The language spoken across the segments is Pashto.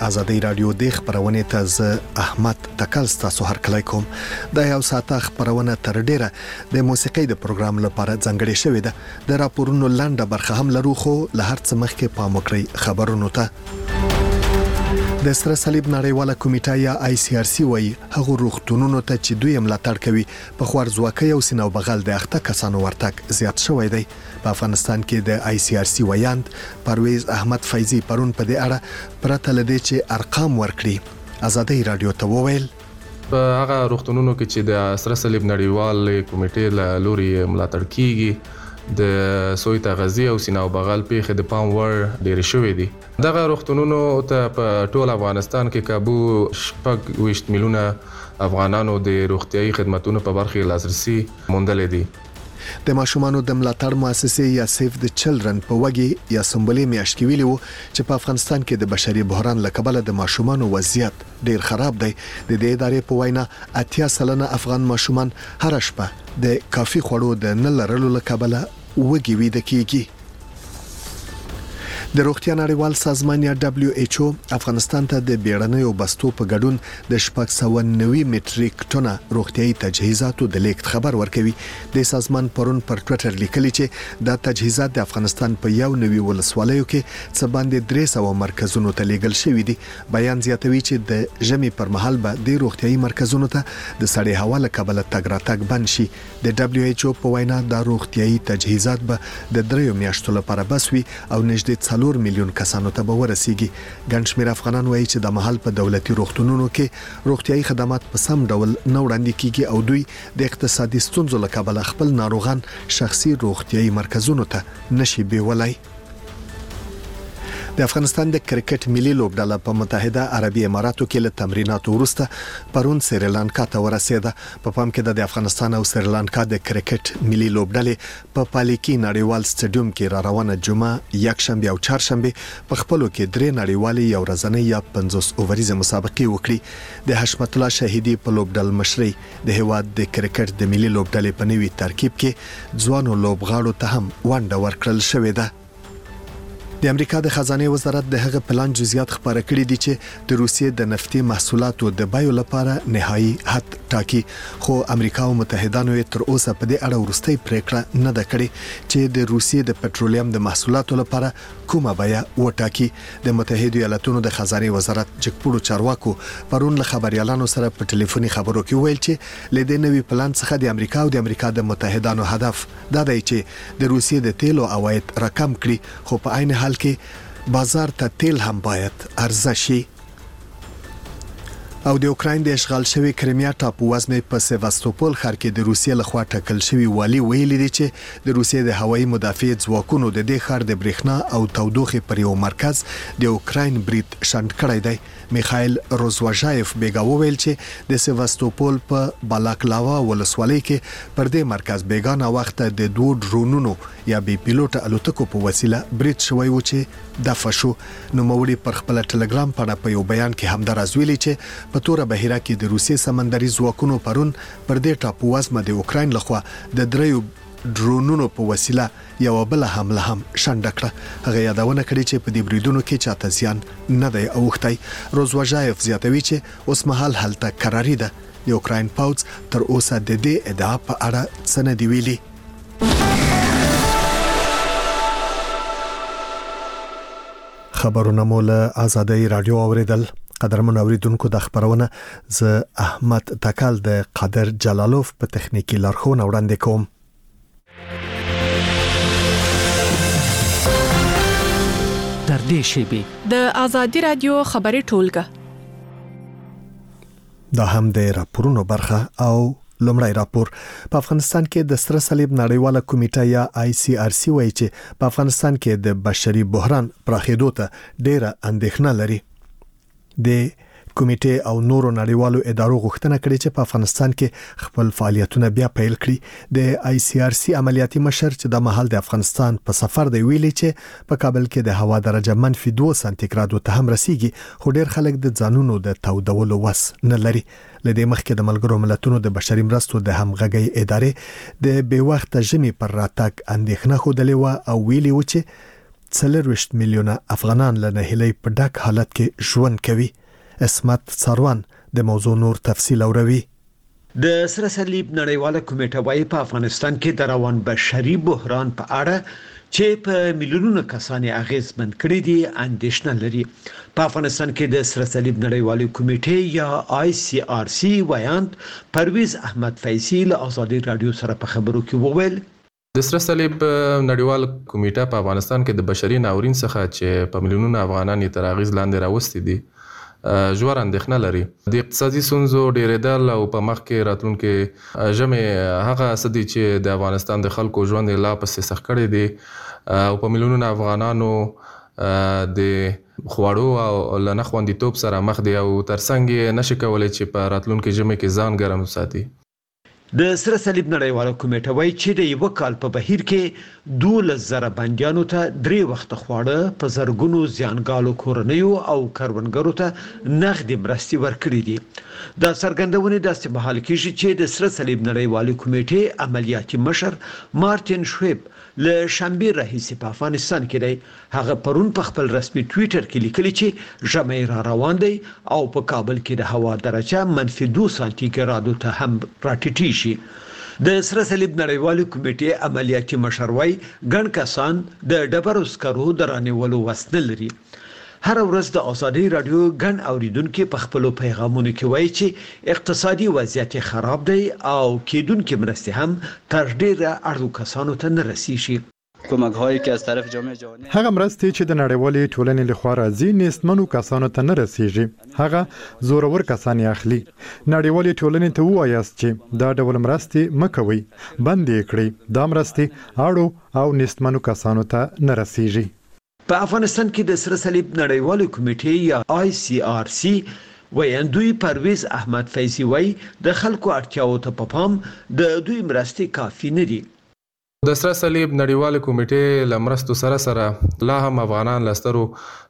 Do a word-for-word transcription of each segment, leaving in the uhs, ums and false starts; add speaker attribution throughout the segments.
Speaker 1: آزادۍ رادیو د خبرونه ته ز احمد تکل ستاسو هر کله کوم د یو ساعت خبرونه تر ډیره د موسیقي د پروګرام لپاره ځانګړې شوې ده. د راپورونو لاندې برخه هم لرو، خو له هر څه مخکې پام وکړئ خبرونو ته. د سره صلیب نړیواله کمیټه یا آی سی آر سی وایي هغه روغتونونو ته چې دوی ملاتړ کوي په خوارځواکۍ او سینو بغل د اخته کسانو ورتګ زیات شوی دی. په افغانستان کې د آی سی آر سی ویاند پرویز احمد فیضی پرون په دې اړه پرته لدې چې ارقام ورکړي آزادۍ رادیو ته وویل
Speaker 2: په هغه روغتونونو کې چې د سره صلیب نړیوال کمیټې له لوري ملاتړ کیږي د سویت غزي او سینو بغل پیښه د پام ور ډیر شوې دي. دغه روغتونونو ته په ټول افغانستان کې کابو شپږ ویشت میلیونه افغانانو د روغتيایي خدماتو په برخه لاسرسي موندل دي.
Speaker 1: د ماشومانو د ملاتړ مؤسسې یا سیف د چلډرن په وګي یا سمبولې میاشت کې ویلو چې په افغانستان کې د بشري بحران لکبله د ماشومانو وضعیت ډیر خراب دی. د دې ادارې په وینا اتیا سلنه افغان ماشومان هر شپه د کافي خوړو د نه لرلو لکبله وګي ویده کیږي. د روغتیا نړیوال سازمان یا دبليو ایچ او افغانستان ته د بیړنیو بستو په ګډون د شپږ سوه نوي مټریک ټنه روغتيایي تجهیزاتو د لیکت خبر ورکوي. د سازمان پرون پر ټوئیټر لیکلی چې دا تجهیزات د افغانستان په یو نوي ولسوالیو کې څه باندې درې سوه مرکزونو ته لیږل شوي دي. بیان زیاتوي چې د ژمي پر مهال به د روغتيایي مرکزونو ته د سړې هوا له کبله تګ راتګ بند شي. د دبليو ایچ او په وینا د روغتيایي تجهیزات به د دریو میاشتو لپاره بس وي او نږدې څلور میلیون کسانو ته به ورسیږي. ګڼ شمېر افغانان وایي چې د محل په دولتي روغتونونو کې روغتيایي خدمات په سم ډول نه وړاندې کیږي او دوی د اقتصادي ستونزو له کبله خپل ناروغان شخصي روغتيایي مرکزونو ته نشي بیولای. د افغانستان د کرکټ ملي لوبډله په متحده عربي اماراتو کې له تمریناتو وروسته پرون سریلانکا ته ورسېده. په پام کې د افغانستان او سریلانکا د کرکټ ملي لوبډلې په پالیکی نړیوال سټیډیوم کې را روانه جمعه یکشنبه او چهارشنبه په خپلو کې درې نړیوالې یو ورځنۍ یا پنځوس اووریزه مسابقې وکړي. د حشمت الله شهیدی په لوبډل مشري د هواد د کرکټ د ملي لوبډلې په نوي ترکیب کې ځوانو لوبغاړو ته هم ونډه ورکړل شوې ده. د امریکا د خزانه وزارت د هغه پلان جزئیات خبره کړې دي چې د روسیې د نفتي محصولاتو د بایو لپاره نهایی حد ټاکي، خو امریکا او متحدانو تر اوسه په دې اړه ورستۍ پریکړه نه ده کړې چې د روسیې د پټرولیم د محصولاتو لپاره کومه بیا وټاکي. د متحده ایالاتونو د خزانه وزارت جګپوړو چارواکو پرون له خبريالانو سره په ټلیفوني خبرو کې ویل چې له دې نوي پلان څخه د امریکا او د امریکا د متحدانو هدف دا دی چې د روسیې د تیلو عواید رقم کړي، خو په عین حال کې بازار ته تیل هم باید عرضه شي. او د اوکراین د اشغال شوی کریمیا ټاپو وزمې په سیواستوپول ښار کې د روسیې لخوا ټاکل شوی والی ویلي دی چې د روسیې د هوایي مدافع ځواکونو د دې ښار د برېښنا او تودوخې پر یو مرکز د اوکراین برید شنډ کړی دی. میخایل روزواژایف بیګا وویل چې د سیواستوپول په بالاکلاوا ولسوالۍ کې پر دې مرکز بیګانه وخت د دوه ډرونونو یا بي پیلوټ الوتکو په وسیله برید شوی و چې دفع شو. نو موري پر خپل ټلګرام باندې په یو بیان کې همدارز ویلي چې په توره بهیره کې د روسیې سمندري ځواکونو پرون پر دې ټاپو وزمه د اوکراین لخوا د دریو ډرونونو په وسیله یو بل حمله هم شنډ کړه. هغه یادونه کړې چې په دې بریدونو کې چاته زیان نه دی اوښتی. روزواژایف زیاتوي چې اوس مهال هلته قراري ده. د اوکراین پوځ تر اوسه د دې ادعا په اړه څه نه دی ویلي. خبرونه مول آزادۍ رادیو اوریدل. قدرمن اوریدونکو د خبرونه ز احمد تکل د قادر جلالوف په تخنیکی لارښوونه وړاندې کوم.
Speaker 3: در دې شیبه
Speaker 4: د آزادۍ رادیو خبري ټولګه
Speaker 1: دا هم د راپورونو برخه او لومړی راپور. په افغانستان کې د سره صلیب نړیواله کمیټه یا آی سی آر سی وایي چې په افغانستان کې د بشري بحران پراخېدو ته ډېره اندېښنه لري. د کمیټې او نورو نړیوالو ادارو غوښتنه کړې چې په افغانستان کې خپل فعالیتونه بیا پیل کړي. د آی سی آر سی عملیاتي مشر چې د مهال د افغانستان په سفر دی ویلي چې په کابل کې د هوا درجه منفي دوه سانتیګراد ته هم رسیږي، خو ډېر خلک د ځانونو د تودولو وس نه لري. لدې مخکې د ملګرو ملتونو د بشري مرستو د همغږۍ ادارې د بې وخته ژمي پر راتګ اندېښنه خوده او ویلي و چې څلورویشت میلیونه افغانان له ناهیلۍ په ډک حالت کې ژوند کوي. اسمت ساروان د موضوع نور تفصیل اوروي.
Speaker 5: د سره صلیب نړیواله کمیټه وايي په افغانستان کې د روان بشري بحران په اړه چې په میلیونونو کسان اغیزمن کړي دي اندېښنه لري. په افغانستان کې د سره صلیب نړیواله کمیټې یا آی سی آر سی وایاند پرویز احمد فیضی له آزادي رادیو سره په خبرو کې وویل
Speaker 2: د سره صلیب نړیوال کمیټه په افغانستان کې د بشري ناورین څخه چې په میلیونونو افغانان یې تر اغیز لاندې راوستي دي ژور اندېښنه لري. د اقتصادي ستونزو ډېرېدل او په مخ کې راتلونکي ژمې هغه څه دي چې د افغانستان د خلکو ژوند لا پسې سخت کړی دی او په میلیونونو افغانانو د خواړو او له نه خوندیتوب سره مخ دي او ترڅنګ یې نشي کولی چې په راتلونکي ژمې کې ځان ګرم وساتي.
Speaker 5: د سره صلیب نړیواله کمیټه وايي چې د یو کال په بهیر کې دولس زره بندیانو ته درې وخت خواړه په زرګونو زیانګالو کورنیو او کروندګرو ته نغدي مرستې ورکړي دي. دا څرګندونه داسې مهال کېږي چې د سره صلیب نړیواله کمیټې عملیاتي مشر مارټین شویب له شنبه راهیسې په افغانستان کې دی. هغه پرون په خپل رسمي ټویټر کې لیکلي چې ژمی را روان دی او په کابل کې د هوا درجه منفي دوه سانتي ګرادو ته هم راټیټیږي. د سره صلیب نړیواله کمیټې عملیاتي مشر وايي ګڼ کسان د ډبرو سکرو د رانیولو وس نه لري. هر ورځ د آزادي رادیو ګڼ اوریدونکو په خپل پیغامونو کې وایي چې اقتصادي وضعیت خراب دی او کېدونکو مرستې هم تر ډیره اړو کسانو ته نه رسیږي.
Speaker 6: کمک‌هایی که از طرف جامعه جهانی
Speaker 7: هغه مرستې چې د نړیوالې ټولنې لخوا راځي نېستمنو کسانو ته نه رسیږي. هغه زورور کسان یې اخلي. نړیوالې ټولنې ته ووایاست چې دا ډول مرستې مکوي، بند یې کړئ. دا مرستې اړو او نېستمنو کسانو ته نه رسیږي.
Speaker 5: په افغانستان کې د سره صلیب نړیواله کمیټې یا آی سی آر سی ویاندوی پرویز احمد فیضی وایي د خلکو اړتیاو ته په پام د دوی مرستې کافي نه دي.
Speaker 2: د سره صلیب نړیواله کمیټې له مرستو سره سره لا هم افغانان له سترو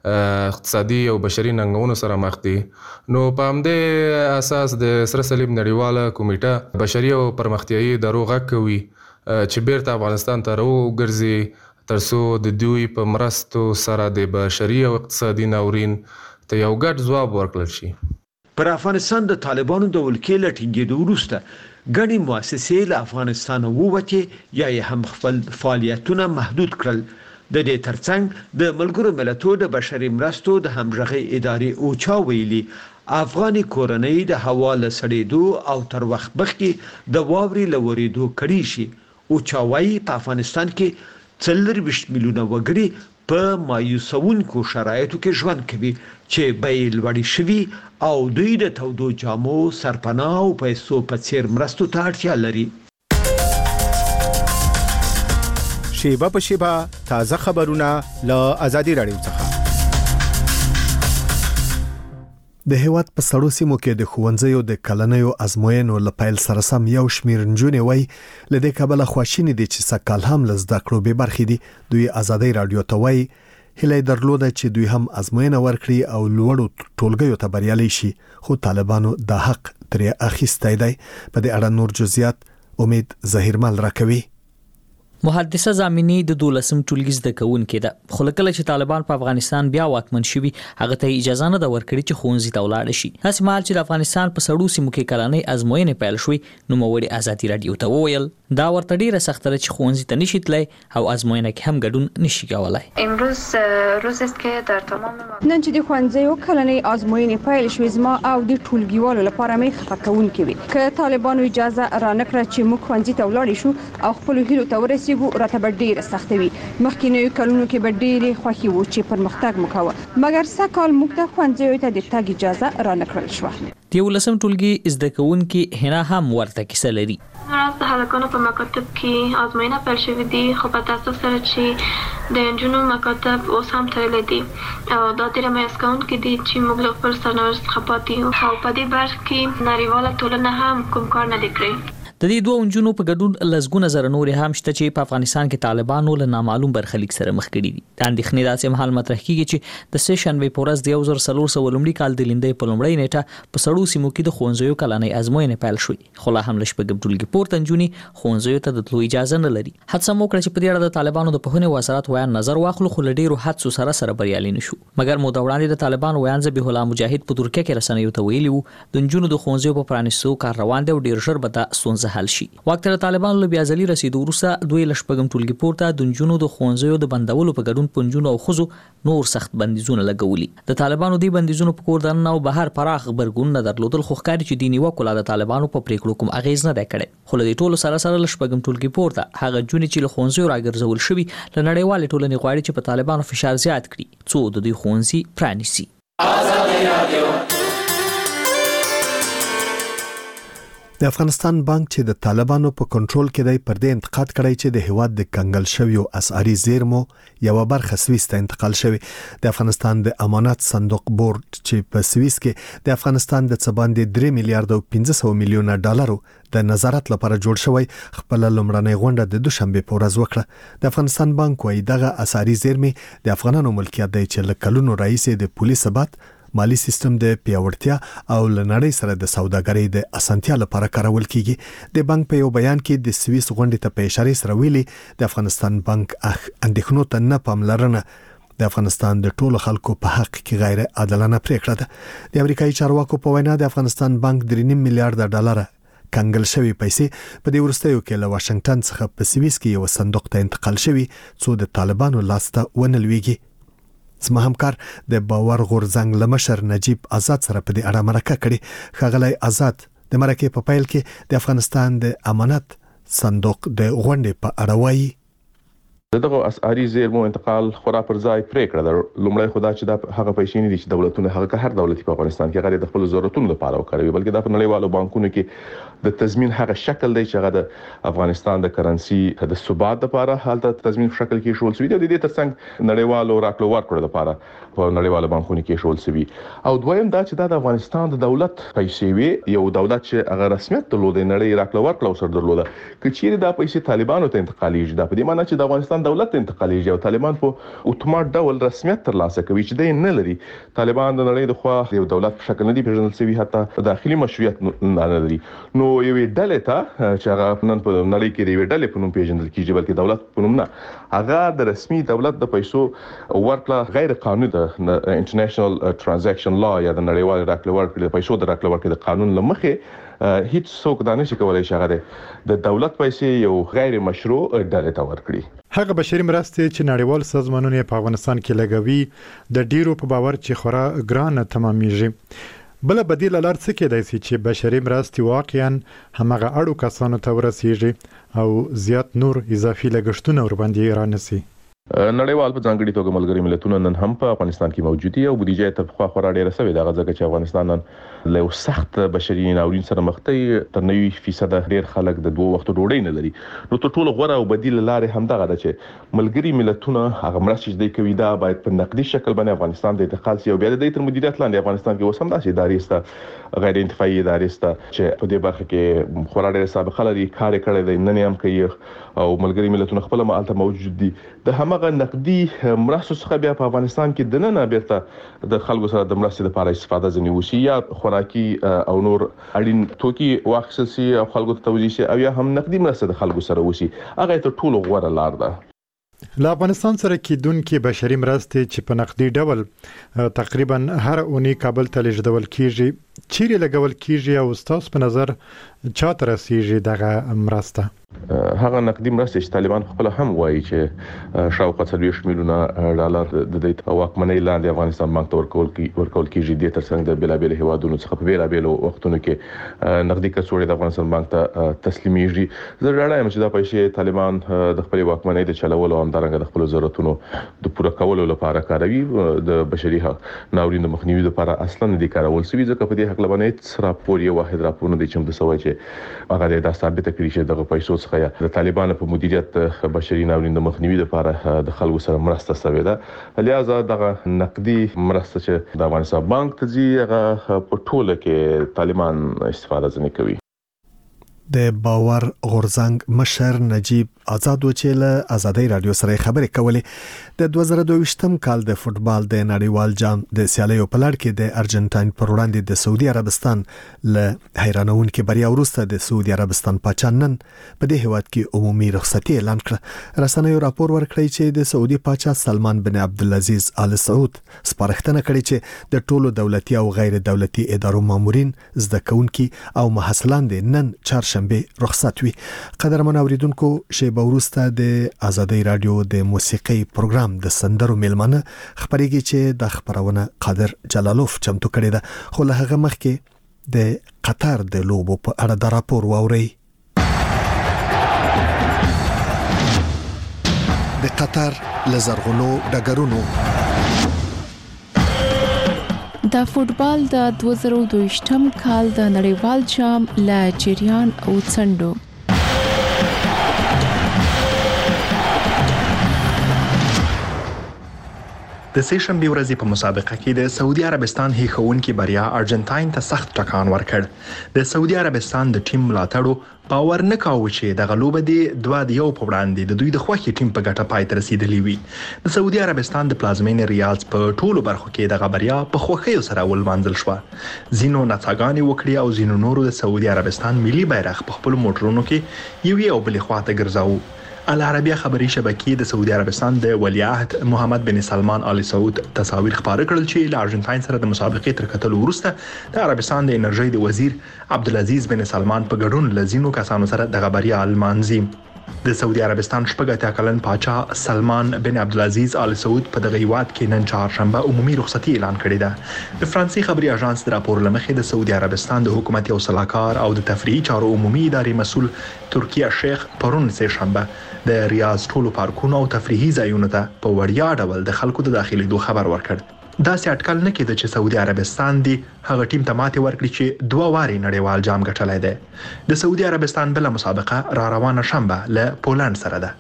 Speaker 2: اقتصادي او بشري ننګونو سره مخ دي. نو په همدې اساس د سره صلیب نړیواله کمیټه بشري او پرمختیایي درو غږ کوي چې بیرته افغانستان ته راوګرځي ترڅو د دوی په مرستو سره د بشري او اقتصادي ناورین ته یو ګډ ځواب ورکړل شي.
Speaker 5: پر افغانستان د طالبانو د ولکې له ټینګېدو وروسته ګڼې مؤسسې له افغانستان ووتې یا یې هم خپل فعالیتونه محدود کړل. د دې ترڅنګ د ملګرو ملتونو د بشري مرستو د همغږي ادارې اوچا ویلي افغاني کورنۍ د هوا له سړېدو او تر وخت مخکې د واورې له ورېدو کړي شي. اوچا وايي په افغانستان کې څلورویشت میلیونه وګړي په مایوسونکو شرایطو کې ژوند کوي چې بیې لوړې شوي او دوی د تودو جامو، سرپناه او پیسو په څیر مرستو ته اړتیا لري.
Speaker 8: شیبه په شیبه تازه خبرونه له آزادي رادیو څخه.
Speaker 1: د هیواد په سړو سیمو کې د ښوونځیو د کلنیو ازموینو له پیل سره سم یو شمېر نجونې وایي له دې کبله خواشینې دي چې سږ کال هم له زده کړو بې برخې دي. دوی آزادۍ رادیو ته وایي هیله یې درلوده چې دوی هم ازموینه ورکړي او لوړو ټولګیو ته بریالي شي، خو طالبانو دا حق ترې اخیستی دی. په دې اړه نور جزئیات امید ظهیرمل راکوي.
Speaker 3: محدثه زامینی د دولسم ټولګي زده کوونکې ده، خو کله چې طالبان په افغانستان بیا واکمن شوي هغه ته اجازه نه ده ورکړې چې ښوونځي ته ولاړ شي. هسې مهال چې د افغانستان په سړو سیمو کې کلنۍ ازموینې پیل شوې نوموړي آزادي رادیو ته وویل دا ورته ډیره سخته ده چې ښوونځي ته نشي تللی او ازموینه کې هم ګډون نشي کولای.
Speaker 9: امروز روز است که در تمام
Speaker 10: نن چې د ښوونځیو کلنۍ ازموینې پیل شوې زما او د ټولګیوالو لپاره مې خفه کوونکې وي. که طالبانو اجازه رانکړه چې موږ ښوونځي ته ولاړ شو او خپل هیلو ته ورسېږو راته به ډیره سخته وي. مخکینیو کلونو کې به ډیرې خوښې وو چې پرمختګ مو کوه، مګر سږ کال موږ ته ښوونځیو ته د تګ اجازه رانکړل شوه.
Speaker 3: د یولسم ټولګي زده کوونکي هنا هم ورته کیسه لري.
Speaker 9: راز د هلکانو په مکاتب کې ازموینه پیل شوې دي، خو په تاسو سره چې د نجونو مکاتب اوس هم تړلي دي او دا ډېر مایوس کوونکي دي چې موږ له خپل سرنوشت څخه پاتې یو او په دې برخه کې نړیواله ټولنه هم کوم کار نه دی کړی.
Speaker 3: د دې دوه انجونو په ګډون لزګونه زره نور هم شته چې په افغانستان کې طالبانو له نامعلوم برخلیک سره مخ کړي دي. د اندېښنې داسې مهال مطرح کیږي چې د سه شنبه په ورځ د یو زر څلور سوه لومړي کال د لیندۍ په لومړۍ نیټه په سړو سیمو کې د ښوونځیو کلنۍ ازموینې پیل شوې، خو لا هم له شپږم ټولګي پورته نجونې ښوونځیو ته د تلو اجازه نه لري. هڅه مو کړې چې په دې اړه د طالبانو د پوهنې وزارت ویان نظر واخلو، خو له ډېرو هڅو سره سره بریالي نشو. مګر موده وړاندې د طالبانو ویان ذبیح الله مجاهد په ترکیه کې رسنیو ته ویلي وو د نجونو د ښوونځیو په پرانیستو کار روان دی او ډېر ژر به دا ستونزه حل شي. وخت د طالبانو له بیا ځلي رسیدو وروسته دوی له شپږم ټولګي پورته د نجونو د ښوونځیو د بندولو په ګډون په نجونو او ښځو نور سخت بندیزونه لګولي. د طالبانو دی بندیزونو په کور دننه او بهر پراخ غبرګونونه درلودل، خو ښکاري چې دیني وکولا د طالبانو په پریکړو کوم اغیز نه دی کړی. خو له دې ټولو سره سره له شپږم ټولګي پورته هغه نجونې چې له ښوونځیو راګرځول شوي له نړیوالې ټولنې غواړي چې په طالبانو فشار زیات کړي څو د دوی ښوونځي پرانیسي.
Speaker 1: د افغانستان بانک چې د طالبانو په کنټرول کې دی پر دې انتقاد کړی چې د هیواد د کنګل شویو اسعاري زیرمو یو برخه سویس ته انتقال شوی. د افغانستان د امانات صندوق بورډ چې په سویس کې د افغانستان د څباندې درې میلیارډ او پنځه سوه میلیونه ډالرو د نظارت لپاره جوړ شوی خپل لومړنۍ غونډه د دوشنبه په ورځ وکړه. د افغانستان بانک وايي دغه اسعاري زیرمې د افغانانو ملکیت دی چې له کلونو راهیسې د پولیس ثبات، مالی سیستم د پیاوړتیا او لنړۍ سره د سوداګرۍ د اسانتیا لپاره کارول کیږي. د بانک په یو بیان کې د سویس غونډې ته په اشاره سره ویلي د افغانستان بانک اندېښنو ته نه پاملرنه د افغانستان د ټولو خلکو په حق کې غیر عادلانه پریکړه ده. د امریکایي چارواکو په وینا د افغانستان بانک درې نیم میلیارډ ډالر کنګل شوی پیسې په دې ورستیو کې له واشنگټن څخه په سویس کې یو صندوق ته انتقال شوی څو د طالبانو لاسته ونلويږي. زما همکار د باور غورځنګ لمشر نجیب آزاد سره په دې اړه مرکه کړې. ښاغلی آزاد، د مرکې په پیل کې د افغانستان د امانت صندوق د غونډې په اړه وایي.
Speaker 11: دغه اسعاري زیرمو انتقال خورا پر ځای پریکړه ده. لومړی خدا چې د هغه پیسې نه دي چې دولتونه هغه هر دولتي په افغانستان کې غیر د خپل ضرورتونو لپاره وکړي، بلکې د نړیوالو بانکونو کې د تضمین هغه شکل دی چې هغه د افغانستان د کرنسي د ثبات لپاره حالت تضمین په شکل کې شول سوي دی. د دې ترڅنګ نړیوالو راکړو ورکړو لپاره په نړیوالو بانکونو کې شول سوي. او دویم دا چې د افغانستان د دولت پیسې وي، یو دولت چې هغه رسمیت درلود نړۍ راکړو ورکړو سره درلوده، کچېری دا پیسې طالبانو ته انتقالېږي. دا په دې معنی چې د افغانستان دولت ته انتقالېږي او طالبان په اتومات ډول رسمیت ترلاسه کوي چې دی نه لري. طالبان د نړۍ د خوا یو دولت په شکل نه دی پیژندل شوی، حتی داخلي مشروعیت نه لري. نو یو ډلې ته چې هغه نن په نړۍ کې د یو ډلې په نوم پیژندل کیږي، بلکې دولت په نوم نه، هغه د رسمي دولت د پیسو ورکړه غیر قانوني ده. انټرنیشنل ټرانزیکشن لا یا د نړیوال راکړه ورکړه د پیسو د راکړه ورکړه د قانون لمخې هیڅ څوک دا نشي کولای چې هغه د دولت پیسې یو غیر مشروع ډلې ته ورکړي.
Speaker 7: هغه بشري مرستې چې نړیوال سازمانونه په افغانستان کې لګوي د ډیرو په باور چې خورا ګران تمامېږي. بل بدیل لار څه کېدای شي چې بشري مرستې واقعا همغه اړو کسانو ته ورسیږي او زیات نور اضافي لګښتونه ور باندې رانسي.
Speaker 11: نړیوال په ځانګړي توګه ملګري ملتونه نن هم په افغانستان کې موجود دي او بودیجه ته خو خورا ډیره سوي ده، ځکه چې افغانستان نن له سخت بشري ناورین سره مخ دی. تر نوي فیصد ډیر خلک د دوه وختو ډوډۍ نه لري. نو ټول ټول غوړه او بدیل لارې هم دغه ده چې ملګري ملتونه هغه مرستې چې کوي دا باید په نقدي شکل باندې افغانستان ته انتقال شي او بیا د تر مدیریت لاندې افغانستان کې وسم داسې ادارې سته، غیر انتفاعي ادارې سته چې په دې برخه کې خورا ډیره سابقه لري، کار کړی دی، نن هم کوي او ملګري ملتونه خپل مالته موجود دي. د همغه نقدي مرستو څخه بیا په افغانستان کې د نن بیرته د خلکو سره د مرستې لپاره استفاده ځنی وشي، یا خوراکي او نور اړین توکي واخیستل شي او خلکو ته توزیع شي، او یا هم نقدي مرسته د خلکو سره وشي. هغه ته ټول غوړه لار ده.
Speaker 7: له افغانستان سره کېدونکې بشري مرستې چې په نقدي ډول تقریبا هر اونۍ کابل ته لیږدول کیږي، چیرې لګول کیږي او ستاسو په نظر چاته رسیږي دغه مرسته؟
Speaker 11: هغه نقدي مرستې چې طالبان خپل هم وایي چې شاوخوا څلوېښت میلیونه ډالر د دې واکمنۍ لاندې افغانستان بانک ته ورکول ورکول کیږي. د ترڅنګ د بېلابېلو هیوادونو څخه په بېلابېلو وختونو کې نقدي کڅوړې د افغانستان بانک ته تسلیمیږي. زه ډاډه یم چې دا پیسې طالبان د خپل واکمنۍ د چلولو او همدارنګه د خپل ضرورتونو د پوره کولو لپاره کاروي. د بشري ناورین د مخنیوي لپاره اصلا نه دي کارول شوي، ځکه په دې حق لبنه هیڅ راپور یو واحد راپور نه دی چې موږ سوي چې هغه دا ثابت کړي چې دغه پیسو څخه د طالبانو په مدیریت بشري ناورین د مخنیوي لپاره د خلکو سره مرسته شوې ده. لہذا دغه نقدي مرسته چې د افغانستان بانک ته ځي هغه په ټوله کې طالبان استفاده ځنې کوي.
Speaker 1: د باور غورزنګ مشر نجیب آزاد چې له آزادۍ رادیو سره خبرې کولې د دوه زره دوه ویشتم کال د فوتبال د نړیوال جام د سیالیو په لړ کې د ارجنټاین پر وړاندې د سعودي عربستان له حیرانونکو بریا وروسته د سعودي عربستان پاچانن په دې هیواد کې عمومي رخصتي اعلان کړه. رسنیو راپور ورکړی چې د سعودي پاچا سلمان بن عبدالعزیز آل سعود سپارښتنه کړې چې د ټولو دولتي او غیر دولتي ادارو مامورین، زده کوونکي او محصلان د نن چهارشنبه رخصت وي. قدرمن اوریدونکو شی وروسته د آزادۍ رادیو د موسیقي پروګرام د سندرو میلمنه خبرېږي چې د خبرونه قادر جلالوف چمتو کړی ده، خو له هغه مخکې د قطر د لوبو په اړه د راپور واوري. د قطر لزرغونو ډګرونو
Speaker 4: د فوتبال د دوه زره دوه ویشتم کال د نړیوال جام لا جریان او څنډو
Speaker 12: د سه شنبه ورځې په مسابقه کې د سعودي عربستان هیښوونکي بریا ارجنټاین ته سخت ټکان ورکړ. د سعودي عربستان د ټیم ملاتړو باور نه کاوه چې د غلوب دی دوه د یو په وړاندې د دوی د خوښي ټیم په ګټه پای ته رسیدلی وي. د سعودي عربستان د پلازمینې ریاض په ټولو برخو کې د بریا په خوښۍ سره ولمانځل شو. زینو نڅاګانې وکړي او زینو نورو د سعودي عربستان ملي بیرغ په خپل موټرونو کې یو یو بل خواته ګرځاو. العربیه خبري شبکې د سعودي عربستان د ولیعهد محمد بن سلمان آل سعود تصاویر خبره کړل چې له ارجنټاین سره د مسابقې تر کتلو وروسته د عربستان د انرژي د وزیر عبدالعزیز بن سلمان په ګډون لزینو کسانو سره د خبري المانزي. د سعودي عربستان شپږ اتیا کلن پاچا سلمان بن عبدالعزیز آل سعود په دغه هیواد کې نن چهارشنبه عمومي رخصتي اعلان کړې ده. د فرانسې خبري اژانس د راپور لمخې د سعودي عربستان د حکومت یو صلاحکار او د تفریحي چارو عمومي ادارې مسول ترکیه شیخ پرون سه شنبه د ریاض ټولو پارکونو او تفریحي ځایونو ته په وړیا ډول د خلکو د داخلي خبر ورکړ. دا سي اټکل نه کېده چې سعودي عربستان دی هغه ټیم ته ماتې ورکړي چې دوه واري نړیوال جام ګټلای دی. د سعودي عربستان بل مسابقه را روانه شنبه له پولند سره ده.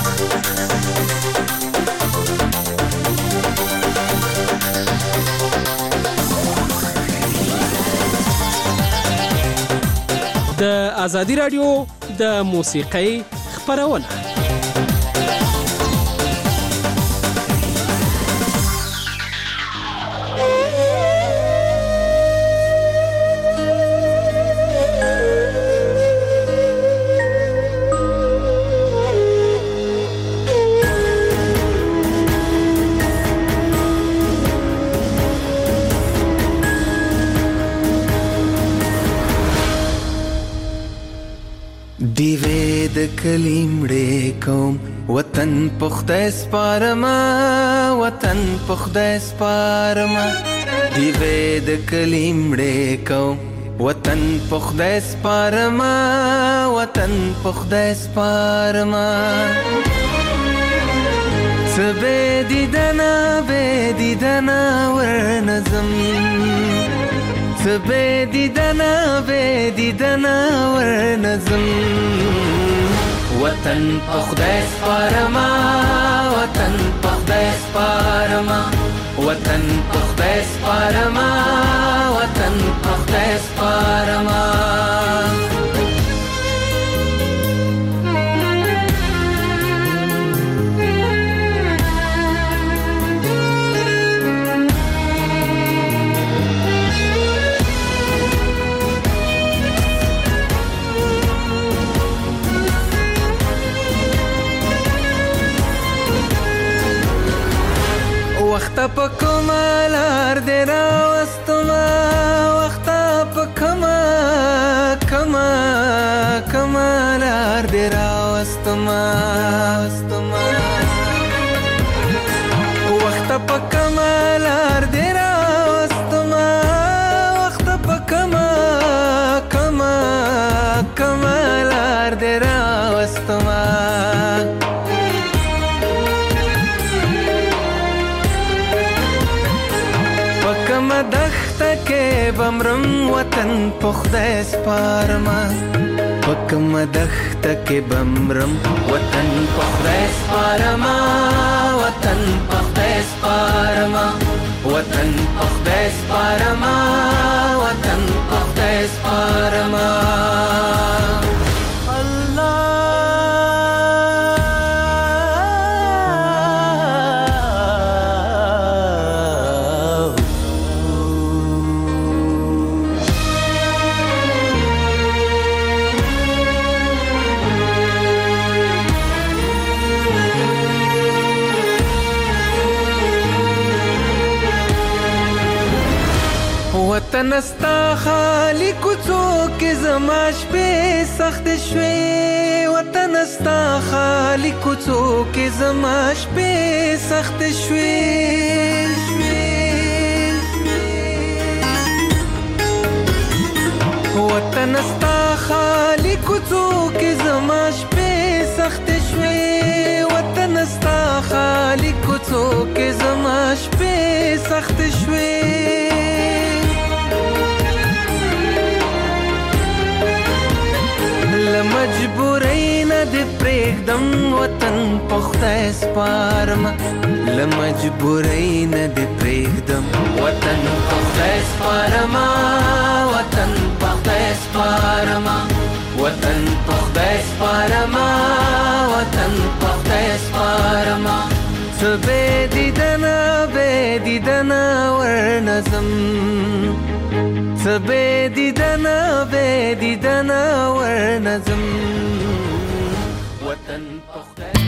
Speaker 13: د آزادۍ رادیو د موسیقۍ خبرونه
Speaker 14: کلیمړې کوم وطن پخته سپارما وطن پخته سپارما دیوې د کلیمړې کوم وطن پخته سپارما وطن پخته سپارما سبه دیدنا به دیدنا ورنظم سبه دیدنا به دیدنا ورنظم وطن پخته سپارما وطن پخته سپارما وطن پخته سپارما وطن پخته سپارما وخت په کمالار دې راوستما وخت په کما کما کمالار دې راوستما وخت په کمالار دې راوستما وخت په کما کما کمالار دې راوستما بمرم وطن پخته سپارما پکم دخت کې بمرم وطن پخته سپارما وطن پخته سپارما وطن پخته سپارما وطن پخته سپارما وطن استا خالی کوڅو کې زما شپې سخت شوې وطن استا خالی کوڅو کې زما شپې سخت شوې وطن استا خالی کوڅو کې زما شپې سخت شوې وطن استا خالی کوڅو کې زما شپې سخت شوې لمجبورۍ نه دې پرېږدم وطن په خدای سپارم لمجبورۍ نه دې پرېږدم وطن په خدای سپارم وطن په خدای سپارم وطن په خدای سپارم وطن په خدای سپارم څه بې دیدنه بې دیدنه ورنځم څه بې دیدنه بې دیدنه ورنځم وطن په خدای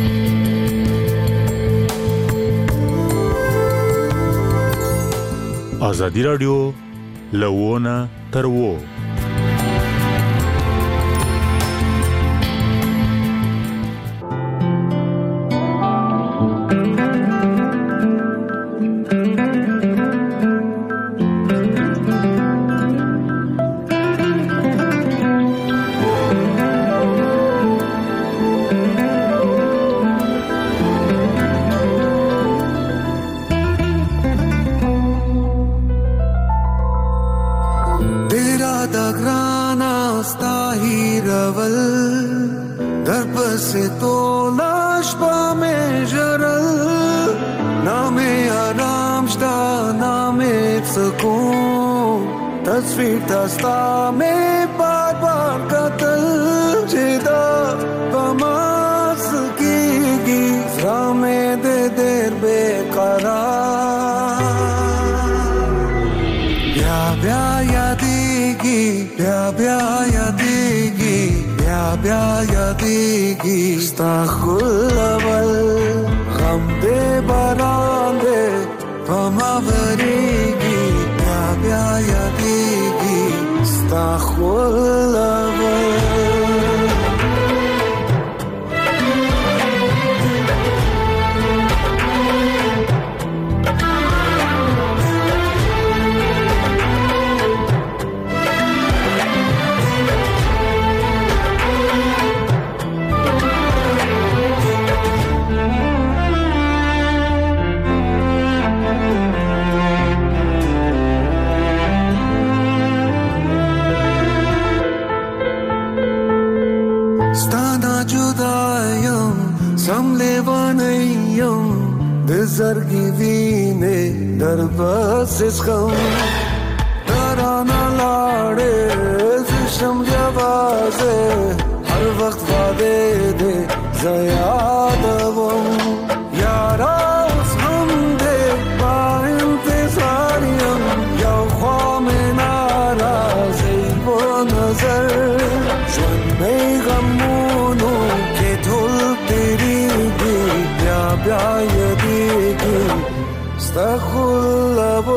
Speaker 15: ازادي راډیو لوونه تر وو
Speaker 16: تصویر دستا میں بار بار قتل جدا بماس کی گی زرام دے دیر بے قرار بیا بیا یادیگی بیا بیا یادیگی بیا بیا یادیگی استغفر اول غم دے باران دے بماوریگی بیا یادیگی استغفر اول زرگی وینے در بس اس غم درانا لاڑے زشم جوازے ہر وقت وعدے دے زیادوم یارا اس غم دے با انتظاریم یا خوام نارازی و نظر جون میں غمونو کے دھل تیری دی بیا بیا یدیگی استغفر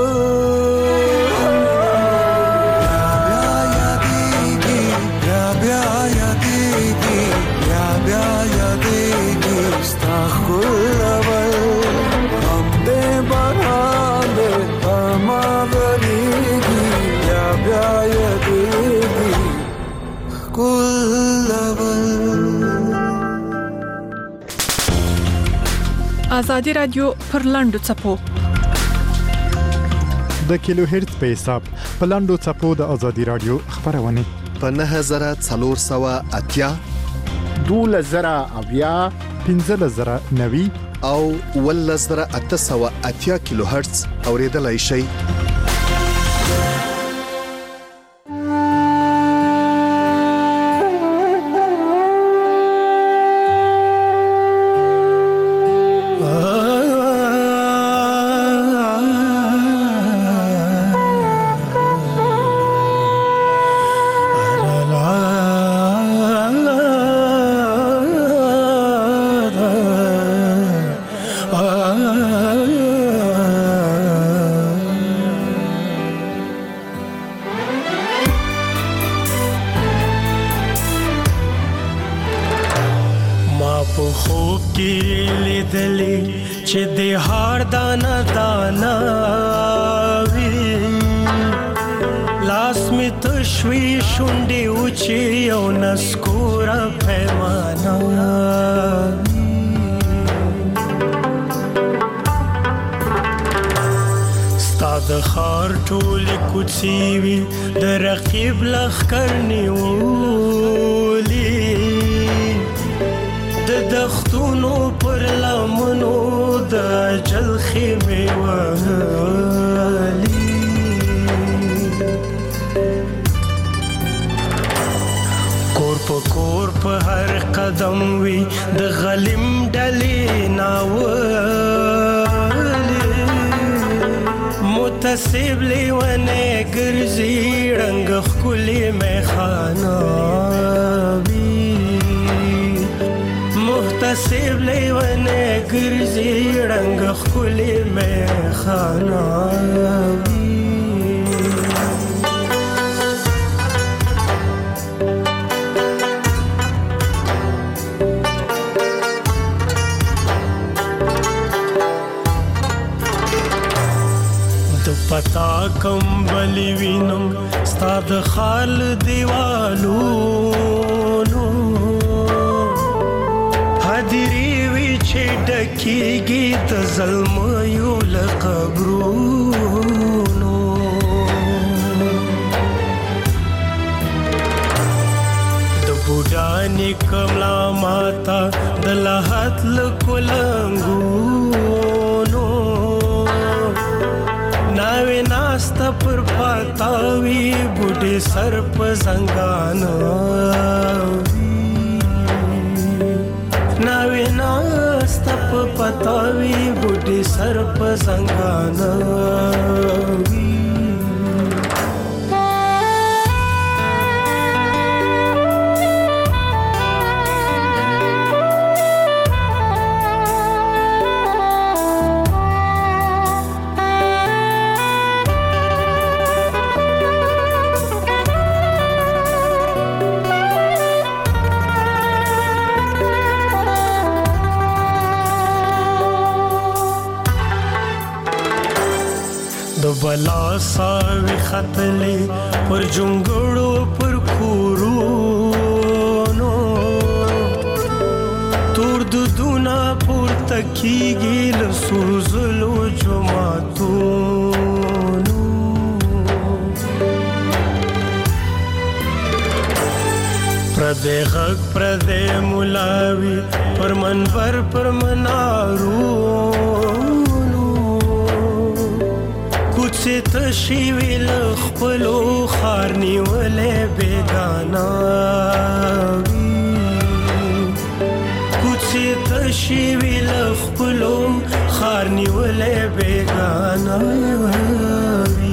Speaker 4: ازادي رادیو پر لاندو چپو
Speaker 7: د کیلو هرتز په حساب په لاندو چپو د ازادي رادیو خبرونه
Speaker 1: په نه زره څلور سوه اتیا
Speaker 8: دوله زره اویا
Speaker 7: پنځه زره نوي
Speaker 1: او ول زره اته سوه اتیا کیلو هرتز اوریدلای شي.
Speaker 17: په خوب کې لیدلې چې د هار دانا دانا وي لاس می تشوي شونډې اوچې او نسکوره پیمانه ستا د ښار ټولې کوڅې وي د رقیب لښکر نیولي د دښتونو پر لمنو د اجل خیمې وهلي کور په کور په هر قدم وي د غلیم ډلې ناولي متصب لیونه ګرځي رنګ ښکلې میخانه وي محتسب لیونه ګرځي رنګ ښکلې میخانه وي پتا کمبلی وینم ستا د خال دیوالونو حاضری وی چې ډکیږي د ظلمو له قبرونو د بوډا نیکملا ماتا د لحد له کلنګونو ناوی ناستا پر پاتاوی بوډی سر په زنګانو ناوی ناستا په پاتاوی بوډی سر په زنګانو بلا ساوی خطلی پر جنگڑو پر کورونو تور دودونا پر تکیگی لسوزلو جماعتونو پردے غق پردے ملاوی پر منبر پر منارونو کوڅې تشې وي له خپلو ښار نیولې بېګانه وي کوڅې تشې وي له خپلو ښار نیولې بېګانه وي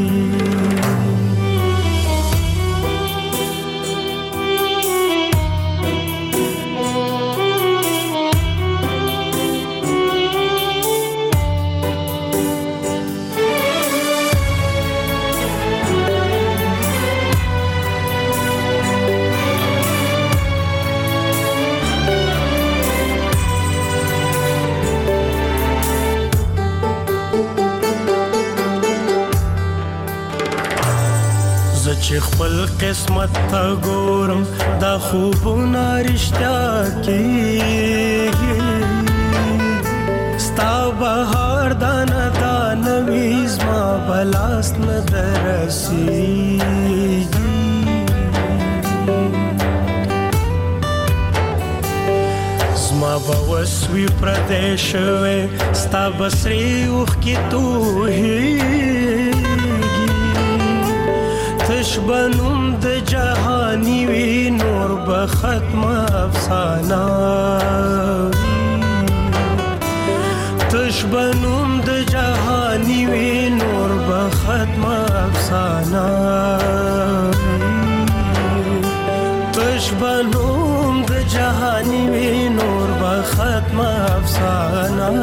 Speaker 17: چې خپل قسمت ته ګورم دا خوبونه رښتیا کېږي ستا بهار دانه دانه وي زما به لاس نه درسېږي زما به وس وي پردی شوی ستا به سرې اوښکې تویېږي تش بنوم د جهانی وی نور به ختم افسانه تش بنوم د جهانی وی نور به ختم افسانه تش بنوم د جهانی وی نور به ختم افسانه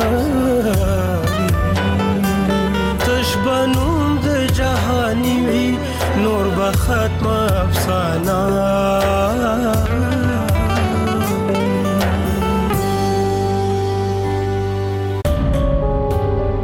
Speaker 17: تش بنوم د جهانی وی نور به ختم افسانه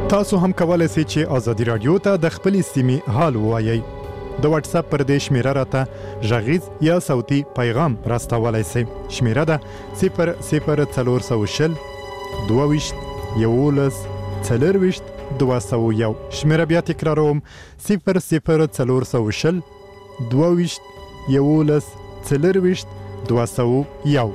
Speaker 7: تاسو هم کولای شئ چې ازادي رادیو ته د خپلې سیمې حال ووایئ. د واتس اپ پر دې شمیره راته غږیز یا صوتي پیغام راستولای شئ. شمیره ده صفر صفر څلور سوه شل دوه ویشت یولس څلور ویشت دوه سوه یو. شمیره بیا تکراروم صفر صفر څلور سوه شل دوه ویشت یولس څلور ویشت دوه سوه یو.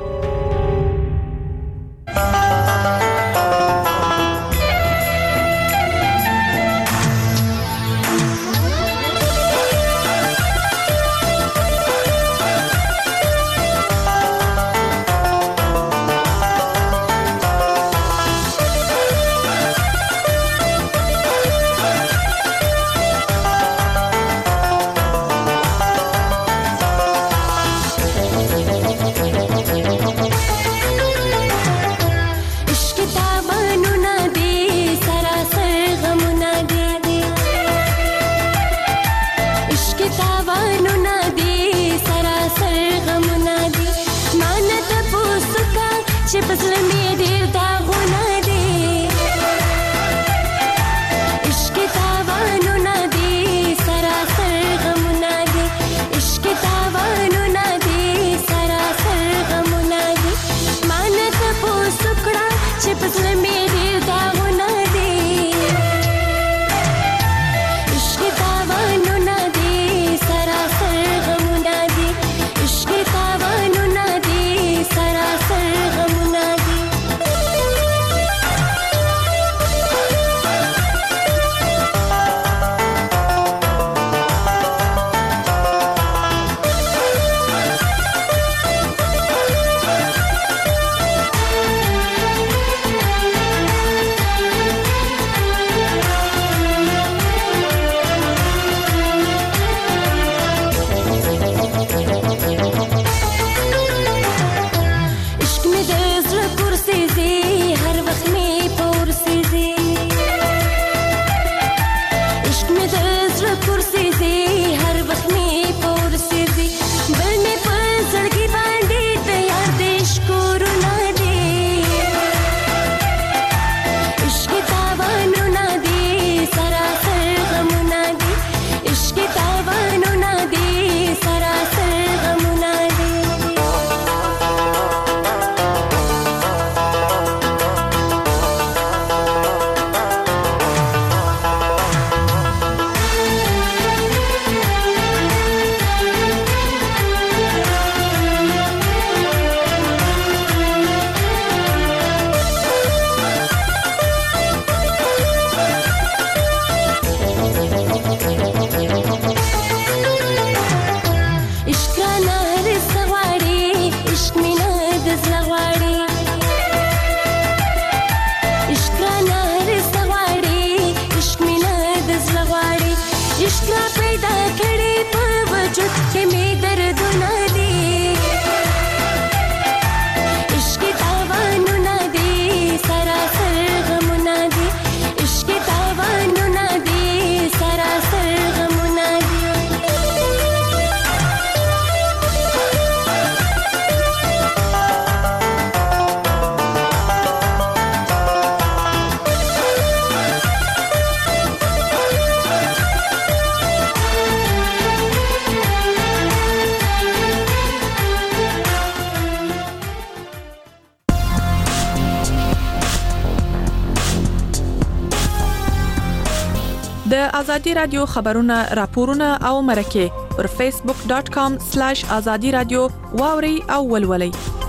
Speaker 18: د ازادي رادیو خبرونه راپورونه او مرکه پر فیسبوک ډاټ کام سلیش ازادي رادیو واوري او ولولي.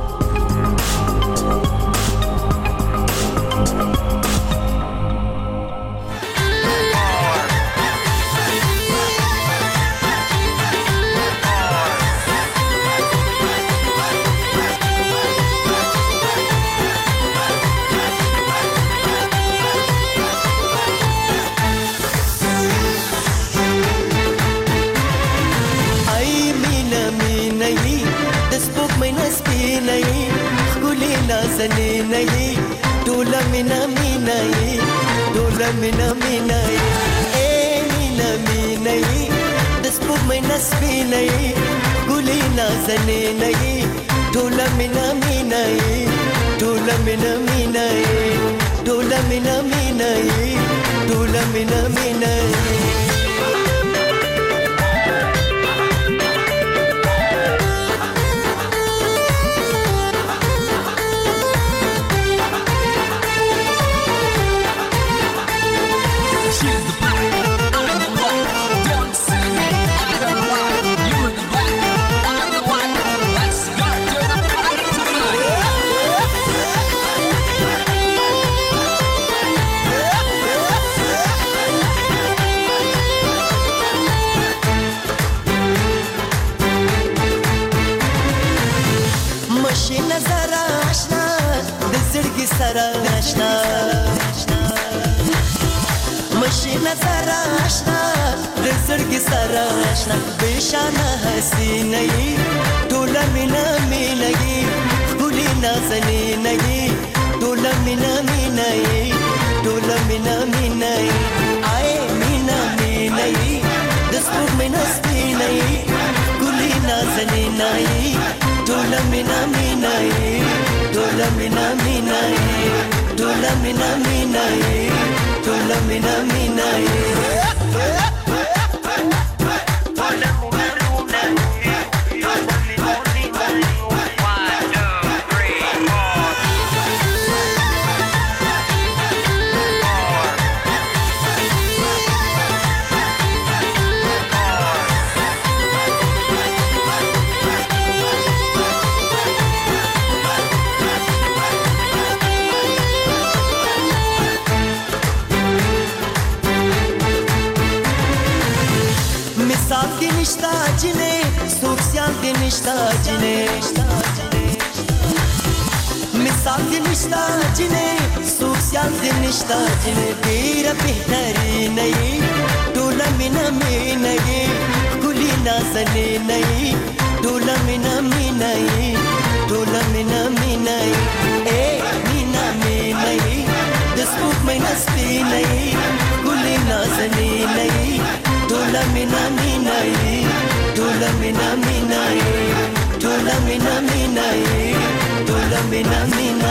Speaker 19: सने नहीं डोला मिना मीना ये डोला मिना मीना ये ए मीना मीना ये दस्पो में नस्बी नहीं गुली ना सने नहीं डोला मिना मीना ये डोला मिना मीना ये डोला مینا مینا ټول مینا مینا سره آشنا مشینه سره آشنا د زړګي سره آشنا بشانه حسینه ټول مینا مینا ګولې نازنې نه ټول مینا مینا ټول مینا مینا آی مینا مینا د سپوږ مینا سپینه ګولې نازنې نه ټول مینا مینا Dola mina mina dola mina mina dola mina mina nishta jine misal din nishta jine social din nishta jine tera behtari nahi dola mina mina ye kuli nazane nahi dola mina mina ye dola mina mina ye eh mina mina ye dasbuk mein nasbi nahi kuli nazane nahi dola mina mina ye dola mina mina dola mina mina dola mina mina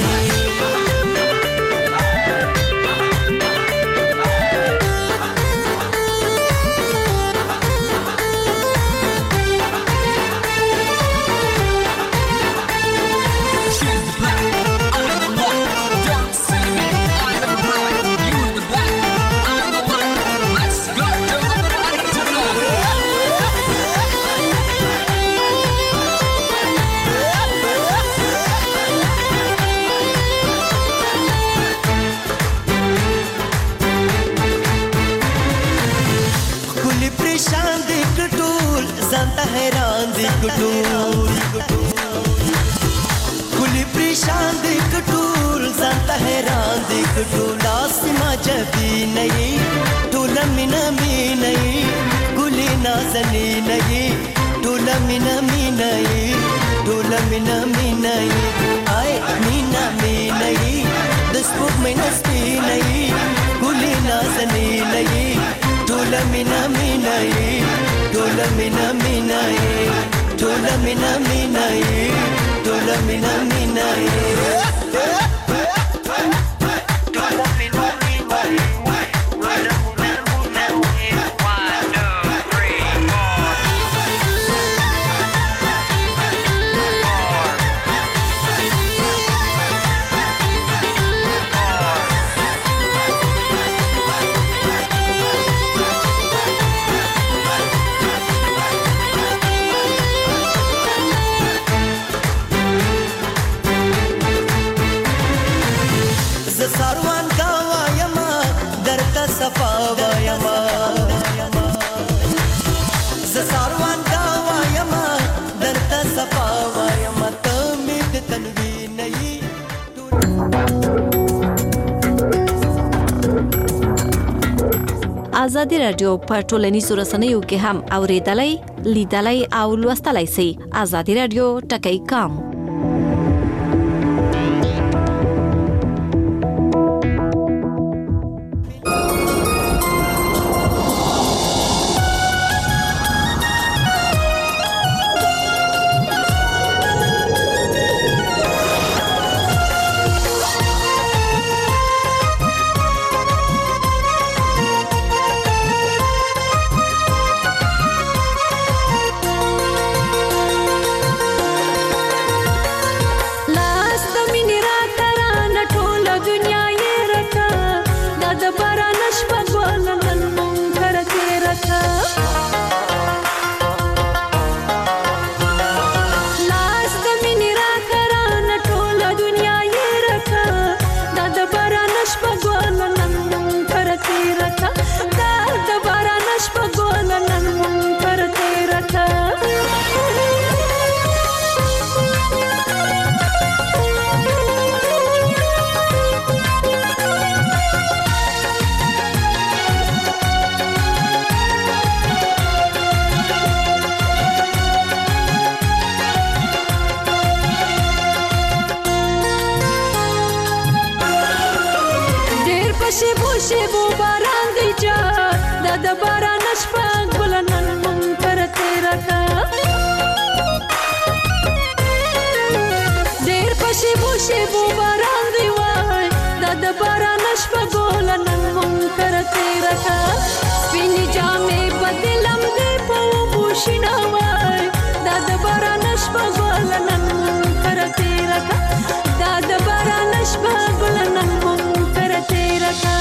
Speaker 19: zanta हैरान दी कटूल कुली परेशान दी कटूल zanta हैरान दी कटूल आसमां जबी नहीं टोला मिना मी नहीं कुली नाज़नी नहीं टोला मिना मी नहीं टोला मिना मी नहीं आए मीना मी नहीं दस्पुक में नस्बी नहीं कुली नाज़नी नहीं टोला मिना मी नहीं Dola mina mina dola mina mina dola mina mina dola mina mina
Speaker 20: آزادی رادیو په ټولنیزو رسنیو کې هم اوریدلای لیدلای او لوستلای شئ. آزادی رادیو ټکی کام
Speaker 21: پښې بوشې بو باران دی چا دا د باران شپه ګلنن مون پر تیرا کا ډېر پښې بوشې بو باران دی وای دا د باران شپه ګلنن مون پر تیرا کا سپینې جامې بدلم دې په بوشینا وای دا د باران شپه ګلنن مون پر تیرا کا دا د باران شپه ګلنن مون پر تیرا کا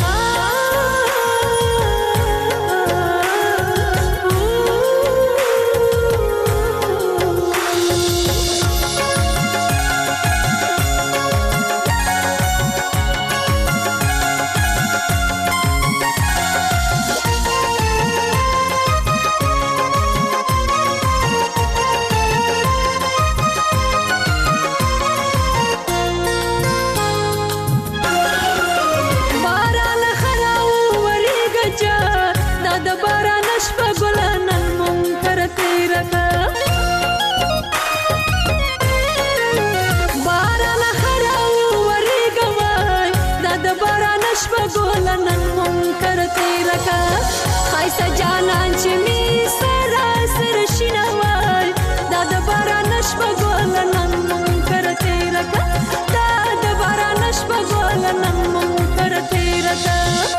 Speaker 21: خایسته جانان چې می سره سره شینه وای دا د باران شپه ګلنن مون پر تیرا کا دا د باران شپه ګلنن مون پر تیرا کا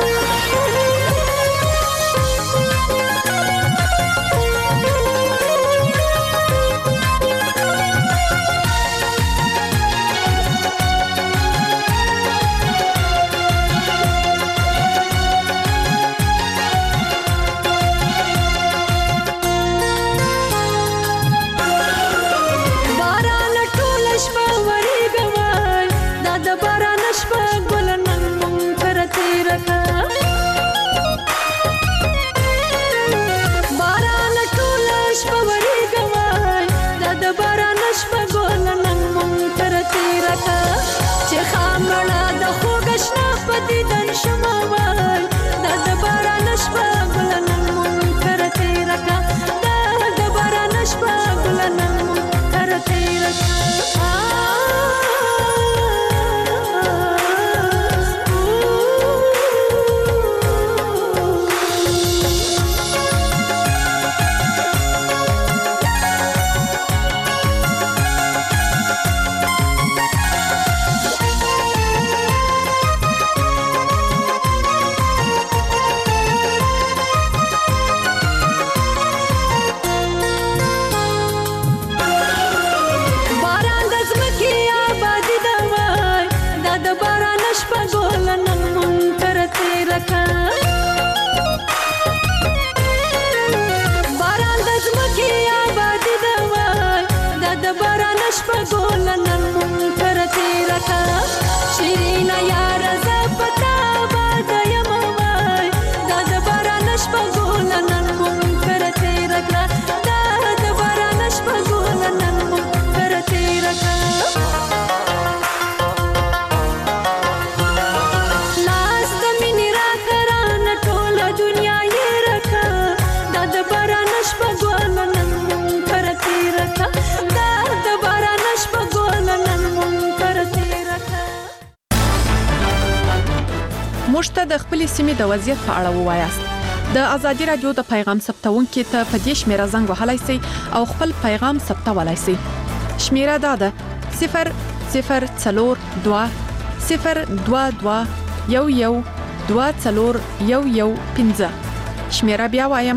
Speaker 18: موږ د خپل سیمې د وضعیت په اړه ووایاست. د ازادي رادیو د پیغام ثبتونکو ته په دې شمیره زنګ وهلای شئ او خپل پیغام ثبتولای شئ. شمیره دا ده صفر صفر څلور دوه صفر دوه دوه یو یو دوه څلور یو یو پنځه. شمیره بیا وایم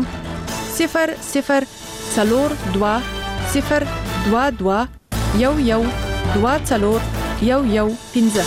Speaker 18: صفر صفر څلور دوه صفر دوه دوه یو یو دوه څلور یو یو پنځه.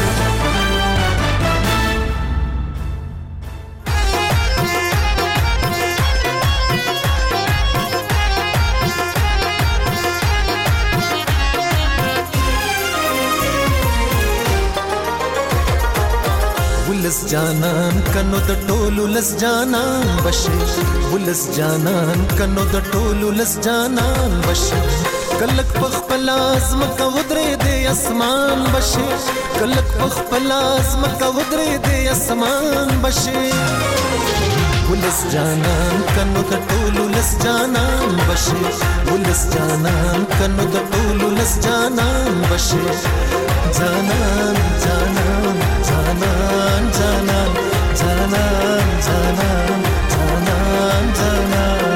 Speaker 22: ولس جانان کنو د ټولو لس جانان بشه ولس جانان کنو د ټولو لس جانان بشه کلک پخپل ازم کا ودرې د اسمان بشه کلک پخپل ازم کا ودرې د اسمان بشه ولس جانان کنو د ټولو لس جانان بشه ولس جانان کنو د ټولو لس جانان بشه جانان جانان جانان جانان جانان جانان جانان جانان جانان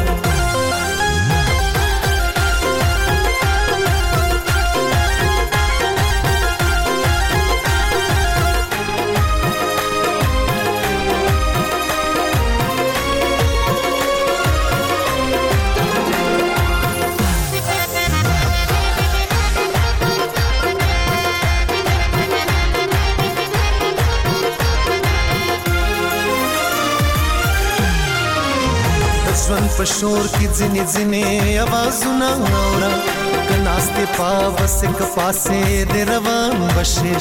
Speaker 22: ژوند په شور کې ځینې ځینې آوازونه اورم که ناستې پاوسې که پاسې دې روان بشې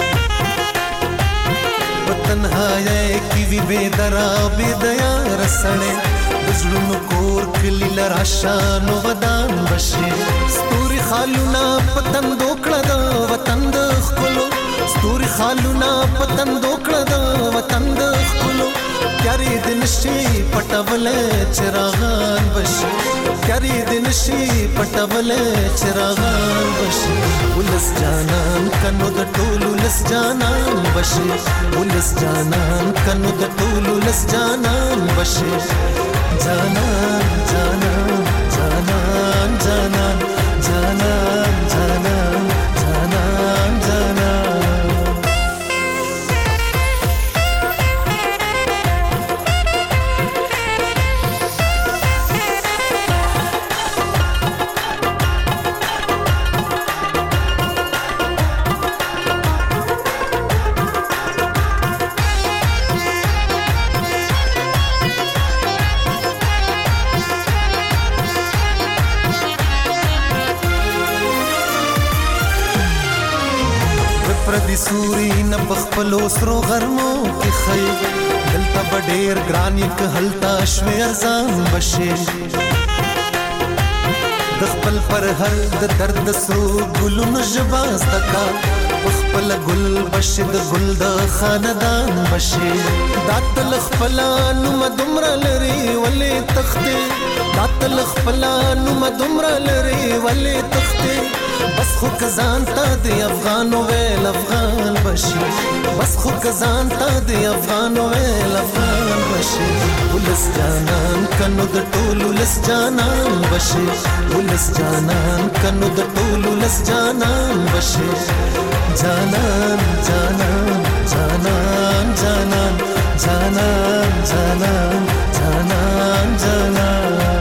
Speaker 22: په تنهایۍ کې وي بې دره بې دیاره سړی د زړونو کور کلي له راشه نو ودان بشې ستوري خالونه په تندو کړه د وطن د ښکلو ستوري خالونه په تندو کړه د وطن د ښکلو کاری د نشي پټولې چراغان بشي کاری د نشي پټولې چراغان بشي ولس جانان کنو د ټولو لس جانان بشي ولس جانان کنو د ټولو لس جانان بشي جانان جانان جانان جانان جانان جانان جانان جانان پردي سوري نه بخپلو سرو غرمو کې خي دلته بډېر ګران یک هلتا شوي ارزان بشي د خپل پر هر د درد سرو ګلونو ژباز تکا خپل ګل بشي د ګل د خاندان بشي داتل خپلانو مدمر لري ولې تختې داتل خپلانو مدمر لري ولې تختې بس خو کزان تا دی افغانو ویل افغان بشي بس خو کزان تا دی افغانو ویل افغان بشي ولس جانان کنو د ټولو لس جانان بشي ولس جانان کنو د ټولو لس جانان بشي جانان جانان جانان جانان جانان جانان جانان جانان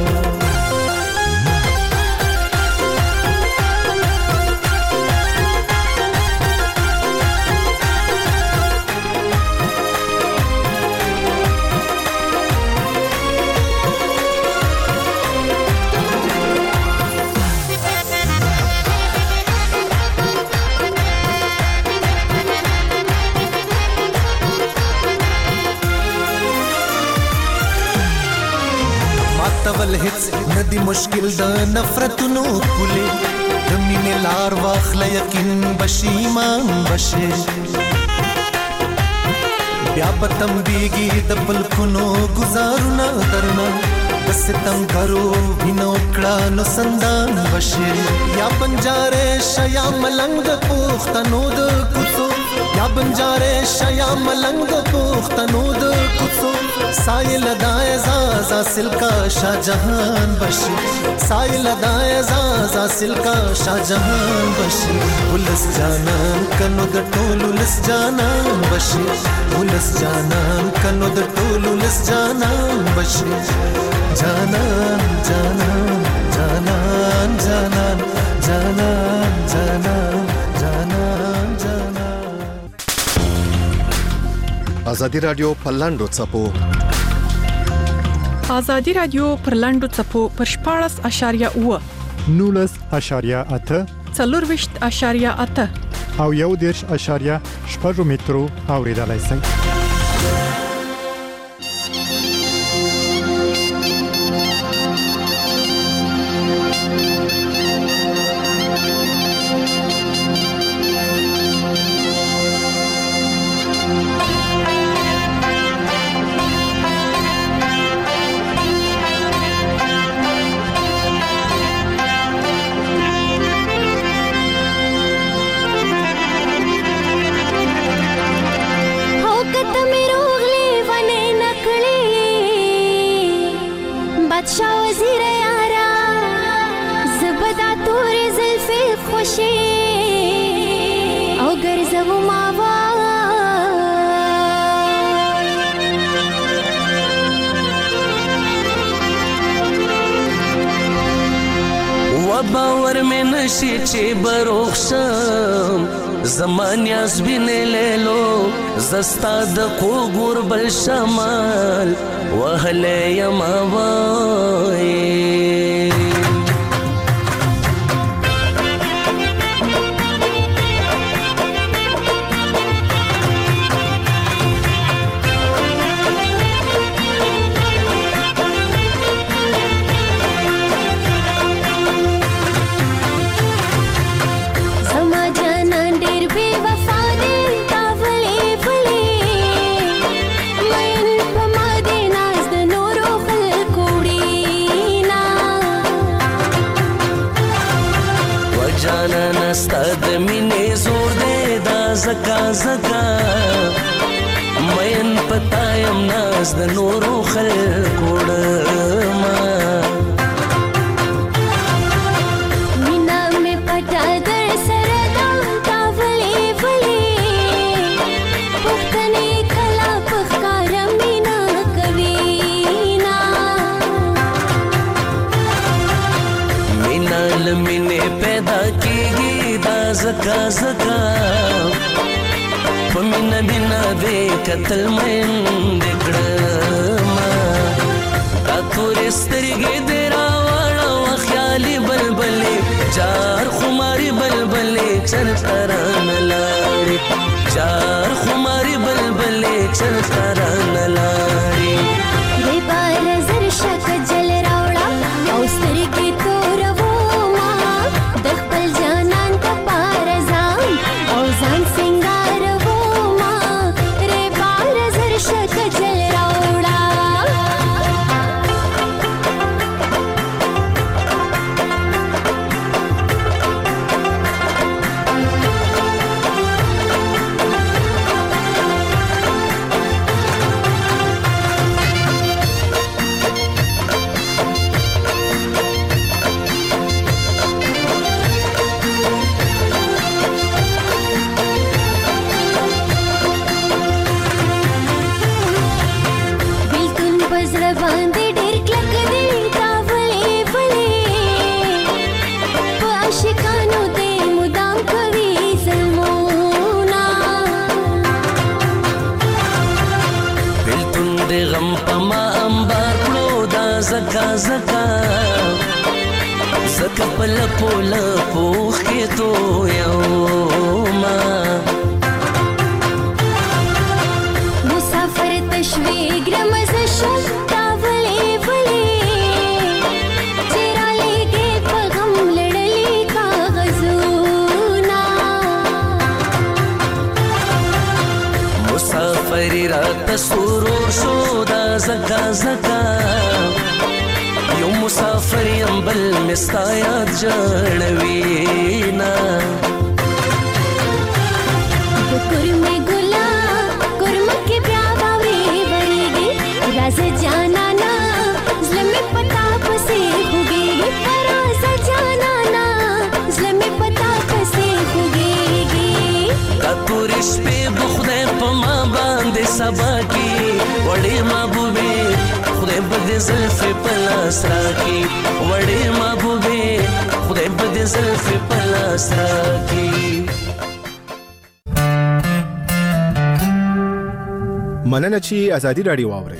Speaker 22: تول هیڅ ندی مشکل د نفرتونو کولې د مینې لار واخله یقین بشي ایمان بشي بیا به تمبیږي د پلکونو ګزارونه درنه د ستمګرو وینو کړه نو سندان بشي یا بنجارې شیا ملنګ د پښتنو د کوڅو یا بنجارې شیا ملنګ د پښتنو د کوڅو سایل د اعزاز حاصل کا شاهجهان بشي سایل د اعزاز حاصل کا شاهجهان بشي ولس جانان کنو د ټولو لس جانان بشي ولس جانان کنو د ټولو لس جانان بشي جانان جانان جانان جانان جانان جانان جانان جانان
Speaker 1: ازادي رادیو په لاندو چپو
Speaker 18: ازادي رادیو پر لاندو چپو پر شپاړس اشاریه اوه
Speaker 7: نولس اشاریه اته
Speaker 18: څلورويشت اشاریه اته
Speaker 7: او یو دیرش اشاریه شپږ مترو اوریدلای شئ
Speaker 21: زو ماوا
Speaker 2: و باور میں نشی چی بروخشم زمان یاز بینه لیلو زستا د قوګور بل شمال وهله یما وای زکا زکا مین پتایم ناز د نورو خلکو ډما
Speaker 21: مینا می پټا در سره دا تاولې ولې پختنې کلا پخکار مینا کوي نا
Speaker 2: مینا لمنه پیدا کیږي دا زکا زکا پمینا بینا دے قتل مین دکڑما کا توری سترگی دیرا وانا و خیالی بلبلی چار خماری بلبلی چر تران لاری چار خماری بلبلی چر تران لاری
Speaker 21: دے بار زر شک جل راوڑا او سترگی تور ووما دخپل جانان تا پارزان او زان سنگار
Speaker 2: زکا زکا زکا پل پول پوخ کی تو یوما
Speaker 21: مسافر تشوی گرمز شد تاولی ولی چرا لے گے پغم لڑلی کاغذونا
Speaker 2: مسافری رات سرور شو دا زکا زکا یو مسافر یم بل مستا یاد جړوینا
Speaker 21: کورمه ګلا کورمه کې بیا باوري وريږي راز جانا نا زلمه پتا پسې خوږي راز جانا نا زلمه پتا پسې خوږي
Speaker 2: کاتورش په بخده په ما باندې سبا کی وړې محبوبې خدای بده زلف پلاس راکی وړې محبوبې خدای بده زلف پلاس راکی
Speaker 8: مننه چې ازادي رادیو واوري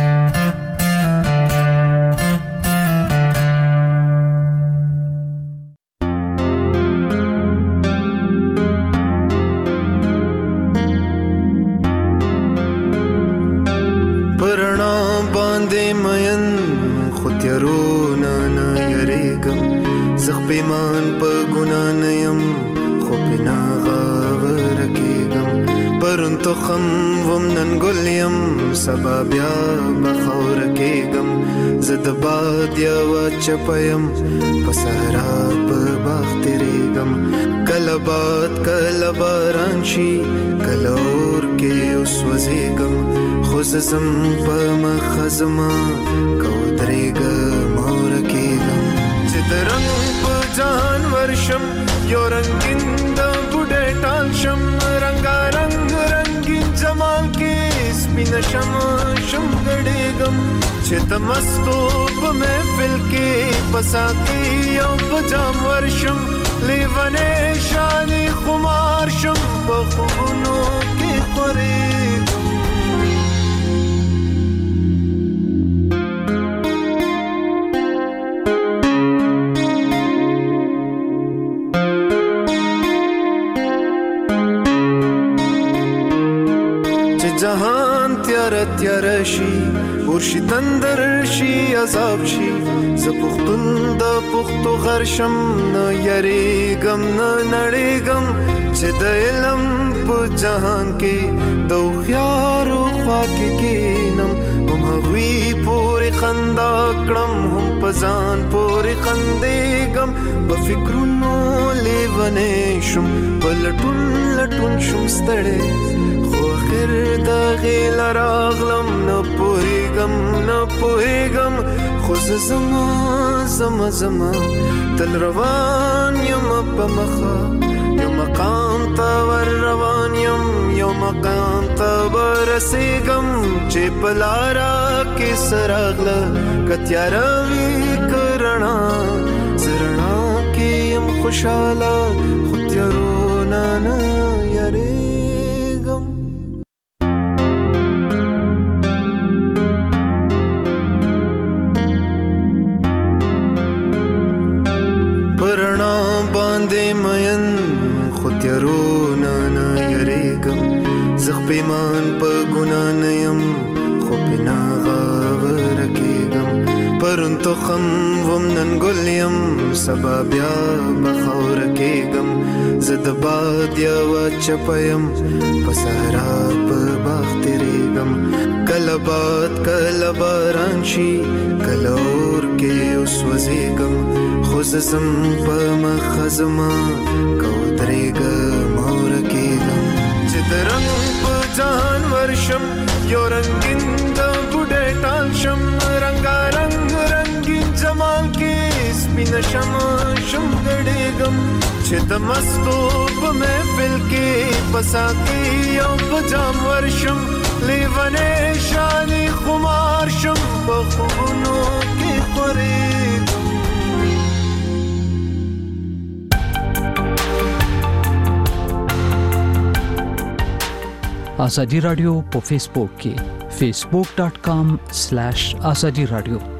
Speaker 22: پیمان په ګنا نه يم خو بنا غاور کېږم پرون تو خم وم نن ګل یم سبا بیا بخور کېږم زه د باد یوه چپه یم په صحرا په باغ تېرېږم کله باد کله باران شي کله اور کې وسوځېږم خو زه ځم په مخه زما که ودرېږم اور کېږم چې د رنګ په جهان ورشم یو رنګین د بوډۍ ټال شم
Speaker 16: سپین شم شم غړېږم چې د مستو په محفل کې پساتی او پجام ورشم لیوانه شانې خمار شم په خوبونو کې خورېږم جهان تیار تیار شي ورشي تندر شي عذاب شي ز پختون د پختو غرشم نه یریګم نه نړېګم چې د علم په جهان کې د خيارو خوا کې کینم هم هوی پورې خندا کړم هم پزان پورې خندېګم په فکرونو لیونې شم په لټون لټون شم ستړې خیر د غیل راغلم نه پوهېږم نه پوهېږم خو زه زما زما زما تل روان یم په مخه یو مقام ته ور روان یم یو مقام ته ورسېږم چې په لاره کې څه راغله که تیاره وي که رڼا زه رڼا کې یم خوشحاله خو تیارو نه نه یارېږم پیمان په ګنا نه يم خو پنا غاور کېږم پرون تو خم وم نن ګل یم سبا بیا بخور کېږم زه د باد یوه چپه یم په صحرا په باغ تېرېږم کله باد کله باران شي کله اور کې وسوځېږم خو زه ځم په مخه زما که ودرېږم اور کېږم چې د رنګ جهان ورشم یو رنگین د بوډۍ ټال شم رنګارنګ رنگین جمال کې سپین شم شم غړېږم چې د مستو په محفل کې پساتی او پجام ورشم لیوانه شانې خمار شم په خوبونو کې خورېږم
Speaker 5: آزادی رادیو په فیسبوک کې facebook.com/azadi radio